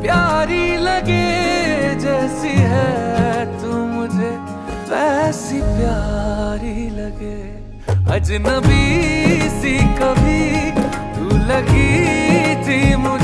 प्यारी लगे जैसी है तू मुझे वैसी प्यारी लगे। अजनबी सी कभी तू लगी थी मुझे।